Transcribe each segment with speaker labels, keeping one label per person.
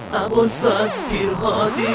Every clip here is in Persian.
Speaker 1: ابوالفضل پیرهادی.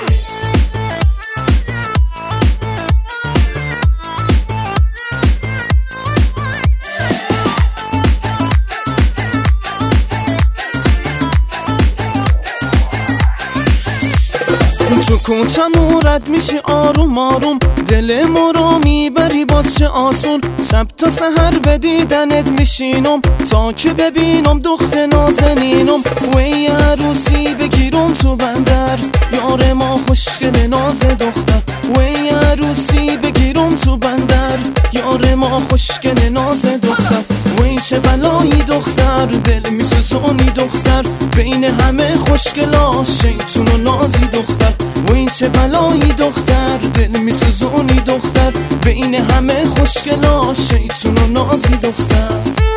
Speaker 2: تو کوچمون رد میشی آروم آروم، دلمو رو میبری باز چه آسون. شب تا سحر به دیدنت میشینم تا که ببینم دخت نازنینم. وی عروسی بگیرم تو بندر، یار ما خوشگل ناز دختر. وی عروسی بگیرم تو بندر، یار ما خوشگل ناز دختر. وی چه بلایی دختر، دل میسوزونی دختر. بین همه خوشگلا شیطون و نازی دختر. وی چه بلایی دختر، دل میسوزونی دختر. بین همه خوشگلا شیطون و نازی دختر.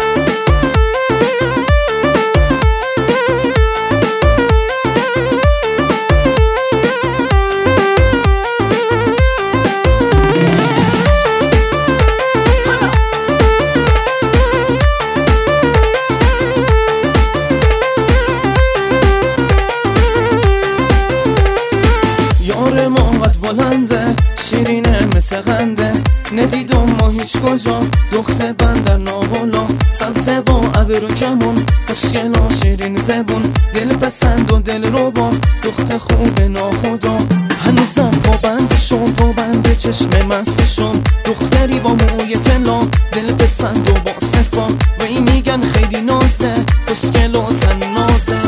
Speaker 2: یار ما قد بلنده، شیرینه مثل غنده. ندیدم ما هیچ کجا، دخت بندر نابالا. سبزه و ابرو کمون، خوشگلا شیرین زبون. دل پسند و دل رو با دخت خوب ناخدا. هنوزم پابندشم، پابند چشم مستشم. دختری با موی طلا، دل پسند و با صفا. و این میگن خیلی نازه، خوشگل و تنازه.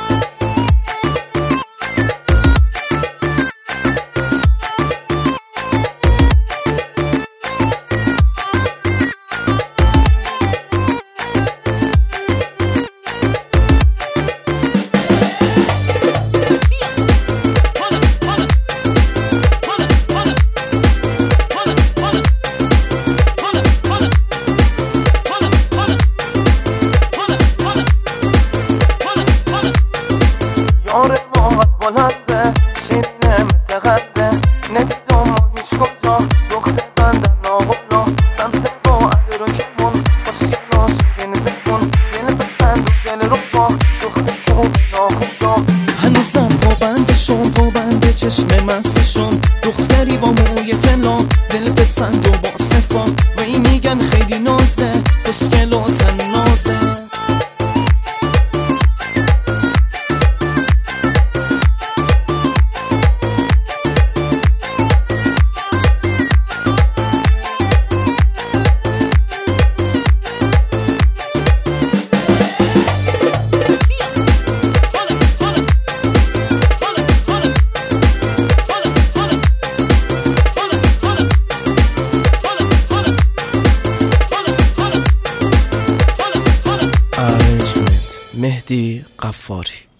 Speaker 2: یار ما قد بلنده، شیرینه مثل غنده. ندیدم ما هیچ کجا، دخت بندر نابالا. سبزه و ابرو کمون، خوشگلا شیرین زبون. دل پسند و دل رو با دخت خوب ناخدا. هنوزم پابندشم، پابند چشم مستشم. دختری با موی طلا، دل پسند و با صفا. و این میگن خیلی نازه، خوشگل و تنازه. مهدی قفاری.